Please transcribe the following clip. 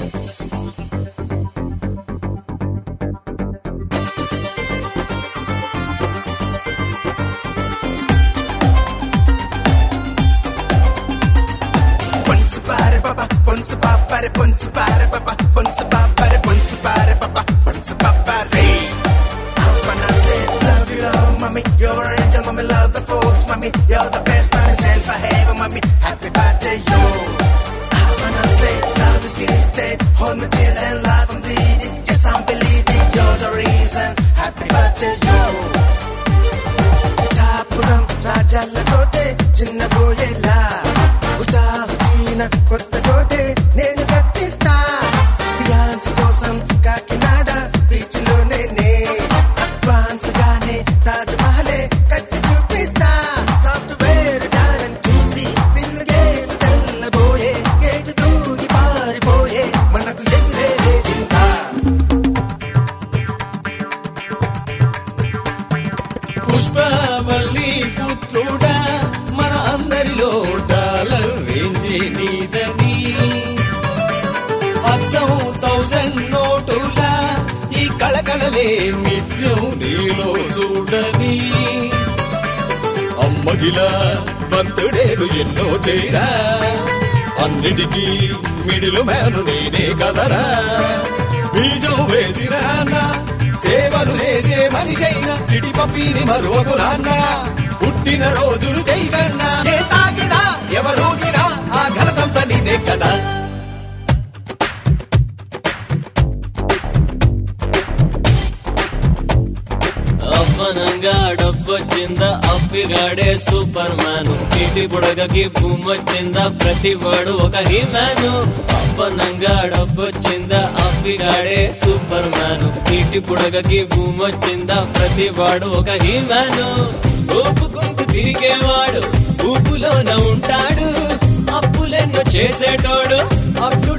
You're an angel, mommy, love the force, mommy. You're the best myself I have, mommy. Happy birthday, you. I wanna say love is gifted. Hold me till and love I'm bleeding. Yes, I'm believing you're the reason. Happy birthday, you. Chapuram, Rajala Kote, Chinna Boyela. Uta Hujina, Kotta Kote, Nenu Kattista. Beyonce Kosam, Kakinada, Beach lo Nene. Advance Gane, Taj Mahal. Pushpavalli పుత్రుడా మన అందరిలో dollar range నీదని అచ్చం 1000 నోటుల ఈ కళకళలే నిత్యం నీలో చూడని అమ్మగిలా బర్త్డేలు ఎన్నో చేయరా అన్నిటికీ మిడిలు మేను నేనే కదరా బీజం వేసిరా సేవలు చేసే మనిషైనా చిటి పప్పిని మరొక నాన్న పుట్టిన రోజులు చేయకన్నా ఏ తాకినా ఎవరూగినా ఆ ఘనతంత నీదే కదా అప్పనంగా డబ్బొచ్చిందా అప్పిగాడే సూపర్ మ్యాన్ ఇంటి బుడగకి భూమొచ్చిందా ప్రతి వాడు ఒక హీమ్యాను అప్పనంగా డబ్బొచ్చిందా అప్పిగాడే సూపర్ మ్యాన్ ఇంటి బుడగకి భూమొచ్చిందా ప్రతి వాడు ఒక హీమ్యాను ఊపుకుంటూ తిరిగేవాడు ఊపులోన ఉంటాడు అప్పులెన్నో చేసేటోడు అప్ టు